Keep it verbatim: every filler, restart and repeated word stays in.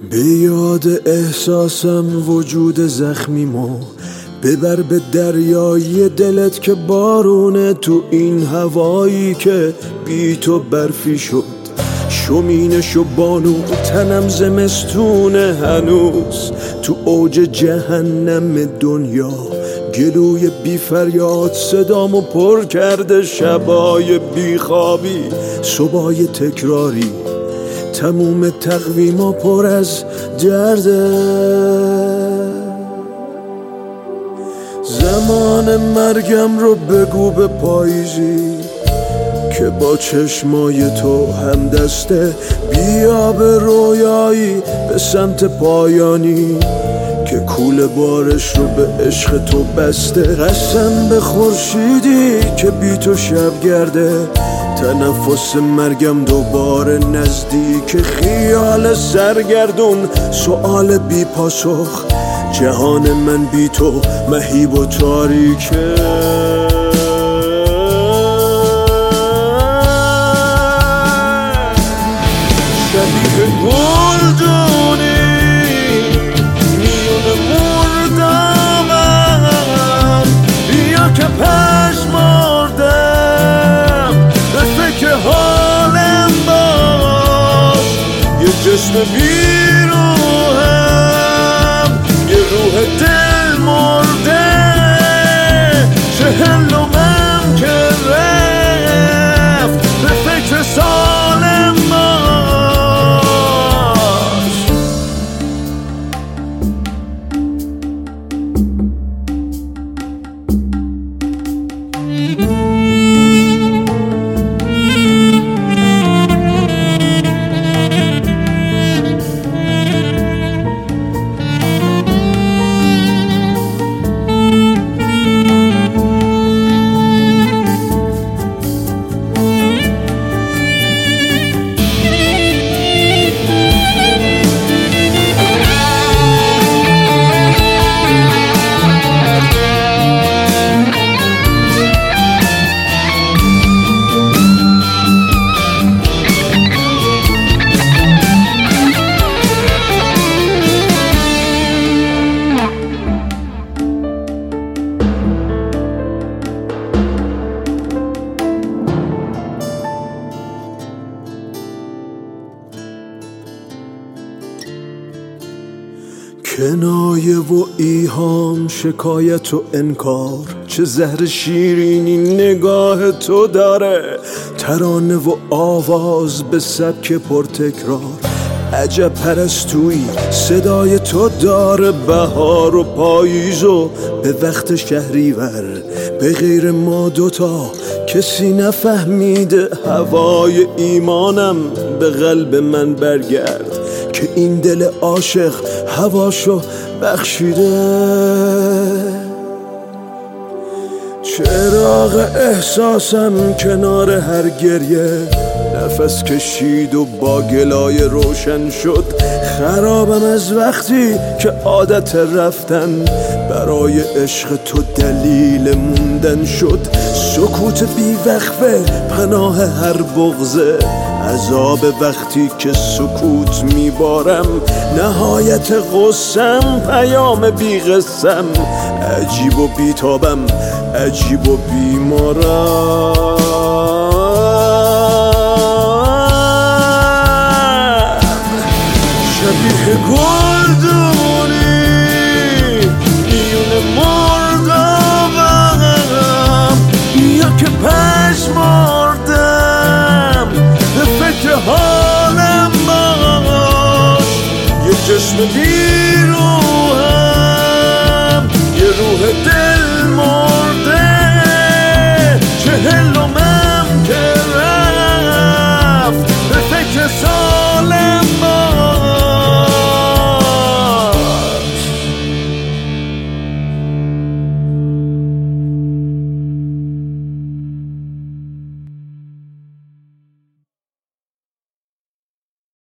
به یاد احساسم وجود زخمیمو ببر به دریای دلت که بارونه، تو این هوایی که بی تو برفی شد. شمینش و بانو تنم زمستونه هنوز تو اوج جهنم دنیا. گلوی بی فریاد صدامو پر کرده، شبای بی خوابی صبحای تکراری. تموم تقویما پر از درده. زمان مرگم رو بگو به پاییزی که با چشمای تو هم دسته. بیا به رویایی به سمت پایانی که کول بارش رو به عشق تو بسته. قسم به خورشیدی که بی تو شب گرده. تنفس مرگم دوباره نزدیک، خیال سرگردون سؤال بی پاسخ. جهان من بی تو مهیب و تاریکه. شبیه گلدونی میون مردمم، بیا که پشمردم به فکر حالم باش. یه جسم بیروهم، یه روح دل مرده. چهلمم که رفت به فکر سالم باش. کنایه و ایهام، شکایت و انکار، چه زهر شیرینی نگاه تو داره. ترانه و آواز به سبک پرتکرار، عجب پرستویی صدای تو داره. بهار و پاییز و به وقت شهریور، به غیر ما دوتا کسی نفهمیده. هوای ایمانم به قلب من برگرد که این دل عاشق هواشو بخشیده. چراغ احساسم کنار هر گریه نفس کشید و با گلای روشن شد. خرابم از وقتی که عادت رفتن برای عشق تو دلیل موندن شد. سکوت بی وقفه پناه هر بغضه، عذاب وقتی که سکوت میبارم. نهایت غصم پیام بی قسم، عجیب و بیتابم عجیب و بیمارم. شبیه گلدونی میون مردمم، بیا که پشمردم به فکر حالم باش. یه جسم بیرون